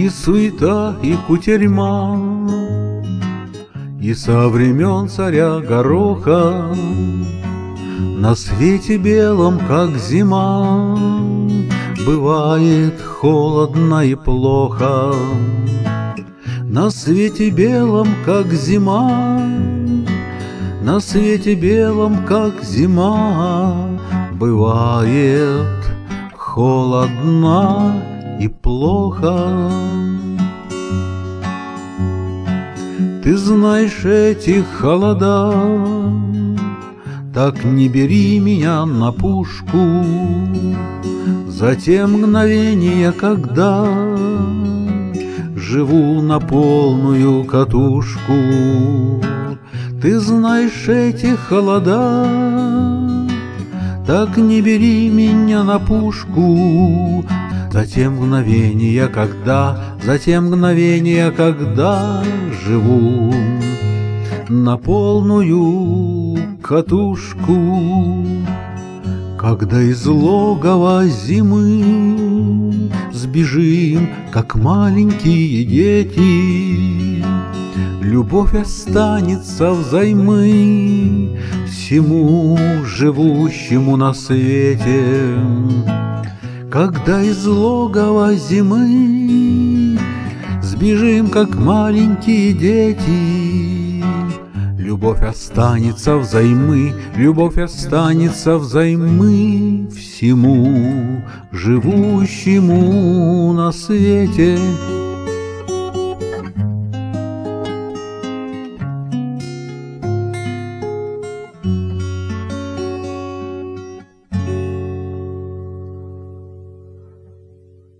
И суета, и кутерьма, и со времен царя Гороха на свете белом, как зима, бывает холодно и плохо. На свете белом, как зима, на свете белом, как зима, бывает холодно и плохо. Ты знаешь эти холода, так не бери меня на пушку за те мгновения, когда живу на полную катушку. Ты знаешь эти холода, так не бери меня на пушку за те мгновения, когда живу на полную катушку. Когда из логова зимы сбежим, как маленькие дети, любовь останется взаймы всему живущему на свете. Когда из логова зимы сбежим, как маленькие дети, любовь останется взаймы, любовь останется взаймы всему живущему на свете.